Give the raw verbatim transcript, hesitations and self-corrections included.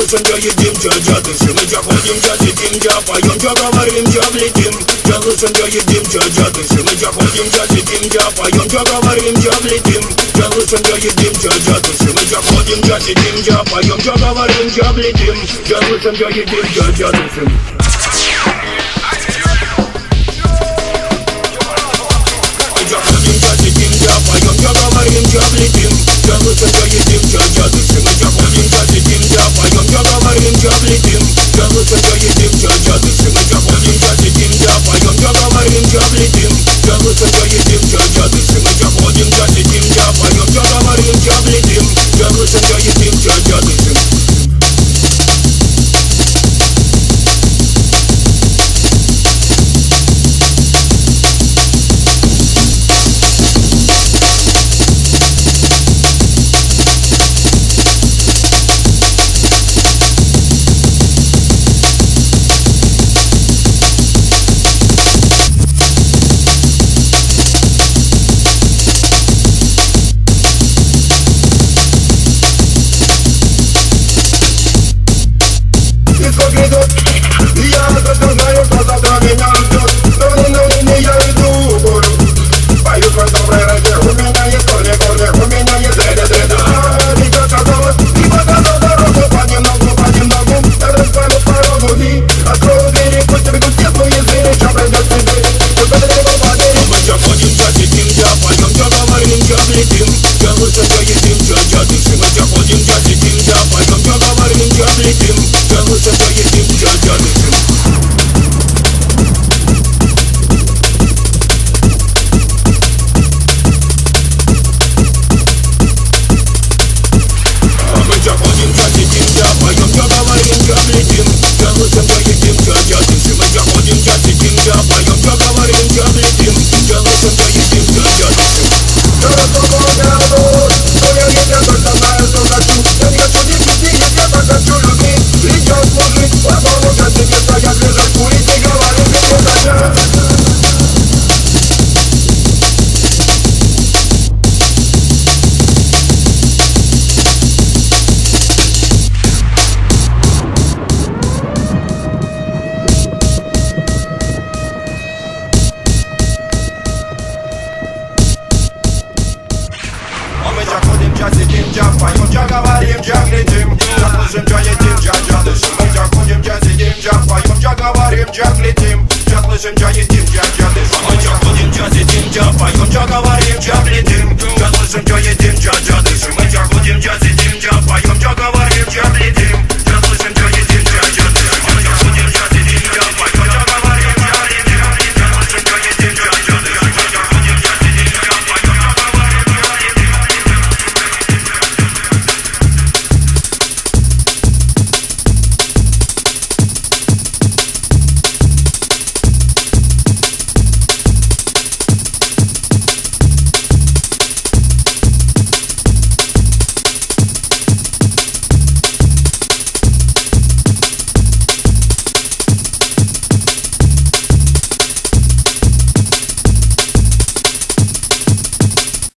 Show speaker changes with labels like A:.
A: слышим, я едим, я, я дышим. Мы я ходим, я сидим, я поем, я говорим, я влетим. Я слышим, я едим, я, я дышим. Мы я ходим, я сидим, я поем, я говорим, я влетим. Я слышим, я едим, я, я дышим. Мы я ходим, я сидим, я поем, я говорим, я влетим. Я слышим, я едим, я, я дышим. Я поем, я говорим, я влетим. Я слышим, я едим, я, я дышим. Мы я ходим, я сидим, я поем, я говорим, я влетим. Я слышим, я едим, я, я дышим. Мы я ходим, я сидим, я поем, я говорим, я влетим. Я слышим, я едим, я, я дышим. Мы я ходим, я сидим, я поем, я говорим, я влетим. Я слышим, я едим, я, я дышим.
B: Я слышим, я едим,